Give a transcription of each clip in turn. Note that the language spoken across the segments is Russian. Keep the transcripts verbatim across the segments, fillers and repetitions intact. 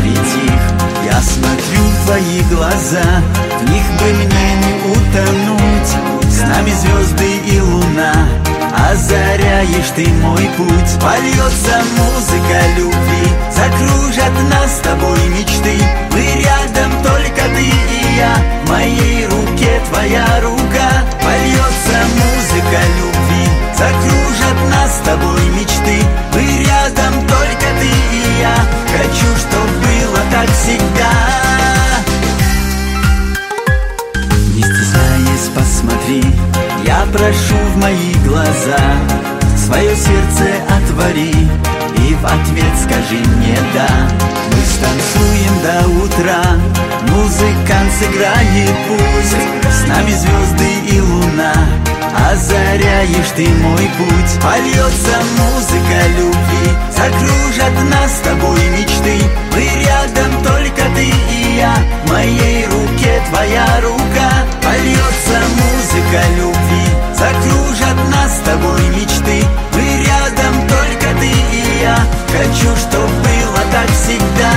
ведь их я смотрю в твои глаза, в них бы мне не утонуть. С нами звезды и луна, озаряешь ты мой путь. Польется музыка любви, закружат нас с тобой мечты. Мы рядом, только ты и я, в моей руке твоя рука. Польется музыка любви, закружат нас с тобой мечты. Мы рядом, только ты и я, хочу, чтоб было так всегда. Не стесняясь, посмотри, я прошу в мои глаза, свое сердце отвори и в ответ скажи мне «да». Мы станцуем до утра, музыкант сыграет пусть. С нами звезды и луна, озаряешь ты мой путь. Польется музыка любви, закружат нас с тобой мечты. Мы рядом, только ты и я, в моей руке твоя рука. Польется музыка любви, закружат нас с тобой мечты. Мы рядом, только ты и я, хочу, чтоб было так всегда.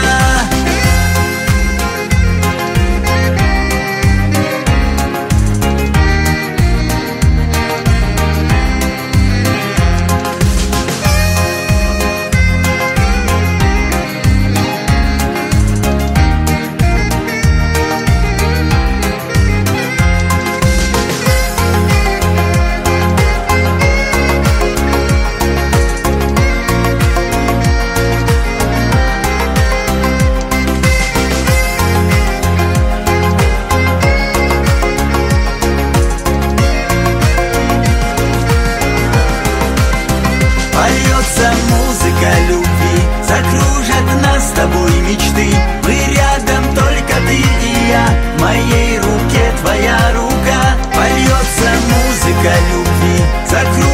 Польется музыка любви, закружат нас с тобой мечты. Мы рядом, только ты и я, в моей руке твоя рука. Польется музыка любви, закружат